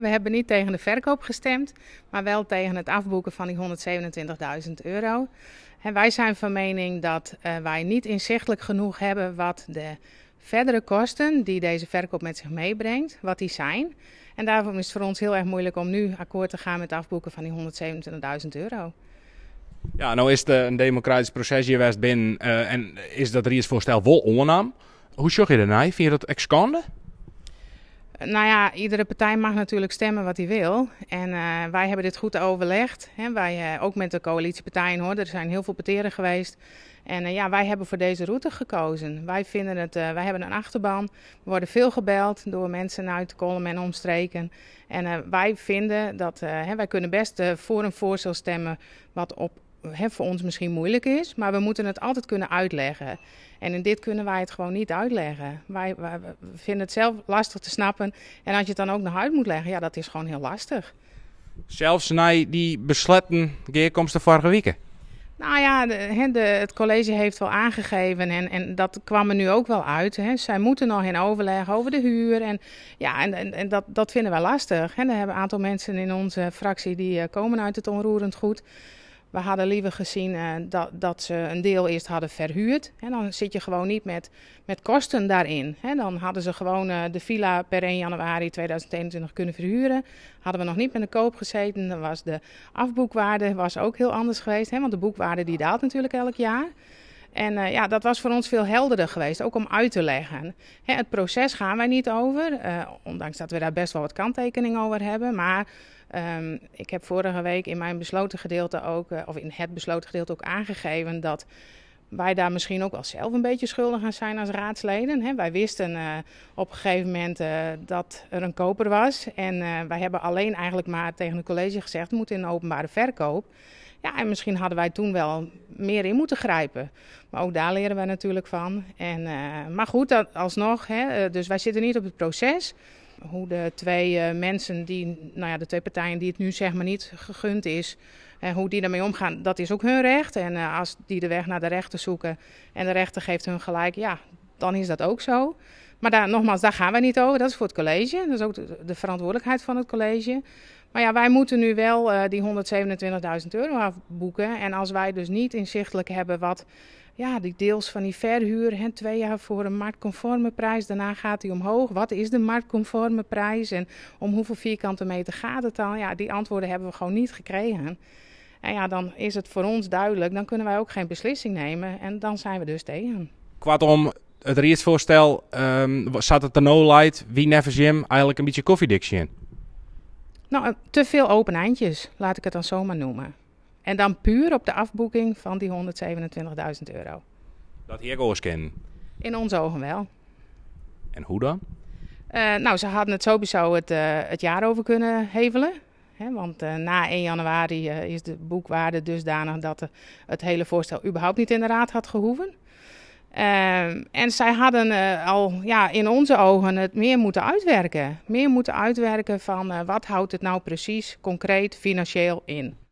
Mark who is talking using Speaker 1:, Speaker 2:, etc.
Speaker 1: We hebben niet tegen de verkoop gestemd, maar wel tegen het afboeken van die €127.000. En wij zijn van mening dat wij niet inzichtelijk genoeg hebben wat de verdere kosten die deze verkoop met zich meebrengt, wat die zijn. En daarom is het voor ons heel erg moeilijk om nu akkoord te gaan met het afboeken van die €127.000.
Speaker 2: Ja, nou is het een democratisch proces geweest binnen en is dat raadsvoorstel wel onnam. Hoe zorg je daarna? Vind je dat excande?
Speaker 1: Nou ja, iedere partij mag natuurlijk stemmen wat hij wil. En wij hebben dit goed overlegd. Hè. Wij, ook met de coalitiepartijen hoor, er zijn heel veel parteren geweest. En ja, wij hebben voor deze route gekozen. Wij vinden het, wij hebben een achterban. We worden veel gebeld door mensen uit Kolm en omstreken. En wij vinden dat wij kunnen best voor een voorstel stemmen wat voor ons misschien moeilijk is. Maar we moeten het altijd kunnen uitleggen. En in dit kunnen wij het gewoon niet uitleggen. Wij vinden het zelf lastig te snappen. En als je het dan ook nog uit moet leggen, ja, dat is gewoon heel lastig.
Speaker 2: Zelfs na die besletten geerkomsten vorige weken.
Speaker 1: Nou ja, het college heeft wel aangegeven en dat kwam er nu ook wel uit. Hè. Zij moeten nog in overleg over de huur en, ja, en dat vinden wij lastig. Hè. Er hebben een aantal mensen in onze fractie die komen uit het onroerend goed. We hadden liever gezien dat ze een deel eerst hadden verhuurd. En dan zit je gewoon niet met kosten daarin. Dan hadden ze gewoon de villa per 1 januari 2021 kunnen verhuren. Hadden we nog niet met de koop gezeten, dan was de afboekwaarde ook heel anders geweest. Want de boekwaarde die daalt natuurlijk elk jaar. En ja, dat was voor ons veel helderder geweest, ook om uit te leggen. Het proces gaan wij niet over, ondanks dat we daar best wel wat kanttekeningen over hebben. Maar ik heb vorige week in mijn besloten gedeelte ook, of in het besloten gedeelte ook aangegeven dat wij daar misschien ook wel zelf een beetje schuldig aan zijn als raadsleden. Wij wisten op een gegeven moment dat er een koper was. En wij hebben alleen eigenlijk maar tegen het college gezegd, het moet in een openbare verkoop. Ja, en misschien hadden wij toen wel meer in moeten grijpen. Maar ook daar leren wij natuurlijk van. Maar goed, alsnog, dus wij zitten niet op het proces. Hoe de twee mensen, de twee partijen die het nu zeg maar niet gegund is, hoe die daarmee omgaan, dat is ook hun recht. En als die de weg naar de rechter zoeken en de rechter geeft hun gelijk, ja, dan is dat ook zo. Maar nogmaals, daar gaan wij niet over. Dat is voor het college. Dat is ook de verantwoordelijkheid van het college. Maar ja, wij moeten nu wel die €127.000 afboeken. En als wij dus niet inzichtelijk hebben wat die deels van die verhuur, 2 jaar voor een marktconforme prijs, daarna gaat die omhoog. Wat is de marktconforme prijs en om hoeveel vierkante meter gaat het dan? Ja, die antwoorden hebben we gewoon niet gekregen. En ja, dan is het voor ons duidelijk, dan kunnen wij ook geen beslissing nemen en dan zijn we dus tegen.
Speaker 2: Kortom, het raadsvoorstel zat het er no light, wie never Jim, eigenlijk een beetje koffiedikje in.
Speaker 1: Nou, te veel open eindjes, laat ik het dan zomaar noemen. En dan puur op de afboeking van die €127.000.
Speaker 2: Dat hier ook eens kennen.
Speaker 1: In onze ogen wel.
Speaker 2: En hoe dan?
Speaker 1: Nou, ze hadden het sowieso het jaar over kunnen hevelen. Want na 1 januari is de boekwaarde dusdanig dat het hele voorstel überhaupt niet in de raad had gehoeven. En zij hadden al in onze ogen het meer moeten uitwerken. Meer moeten uitwerken van wat houdt het nou precies concreet financieel in.